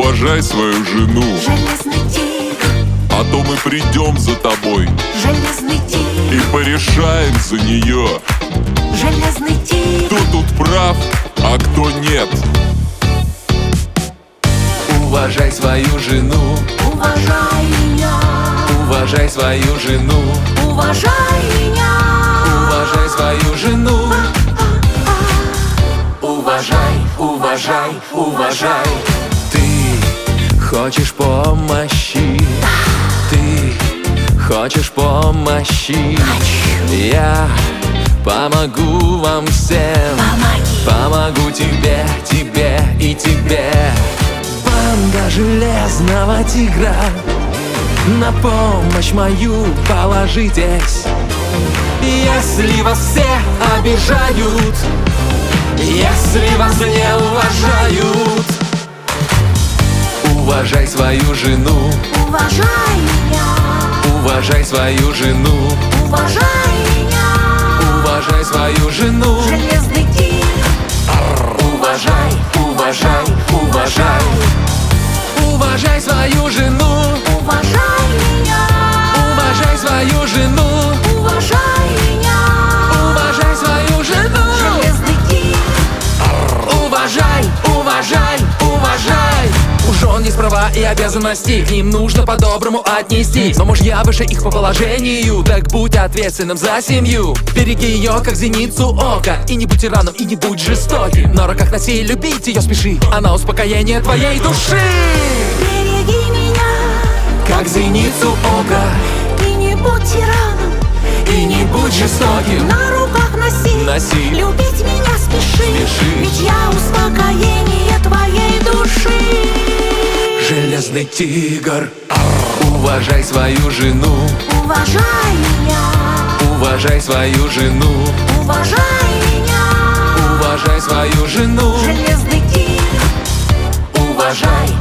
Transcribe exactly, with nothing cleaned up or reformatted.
уважай свою жену. Железный тигр, а то мы придем за тобой железный тигр, и порешаем за нее, железный тигр. кто тут прав, а кто нет. Уважай свою жену, Уважай меня, уважай свою жену, уважай меня, уважай свою жену. Уважай, уважай, уважай. Ты хочешь помощи, ты хочешь помощи. Я помогу вам всем, Помоги. помогу тебе, тебе и тебе. Банда железного тигра, на помощь мою положитесь. Если вас все обижают, если вас не уважают, уважай свою жену, Уважай меня, уважай свою жену, уважай меня, уважай свою жену. железный тигр. Уважай, уважай, уважай. Уважай свою жену, Уважай меня, уважай свою жену, уважай меня, уважай свою жену. железный тигр. Уважай, уважай, уважай. У жен есть права и обязанности, к ним нужно по-доброму отнестись. Но мужья выше их по положению, так будь ответственным за семью. Береги ее, как зеницу ока, и не будь тираном, и не будь жестоким. На руках носи, любить ее спеши, она успокоение твоей души. Береги меня, Как зеницу ока, и не будь тираном, и не будь жестоким. на руках носи, Носи. любить меня спеши, Спеши. ведь я успокоение твоей души. Железный тигр. Уважай свою жену, Уважай меня, уважай свою жену, уважай меня, уважай свою жену. железный тигр. Уважай,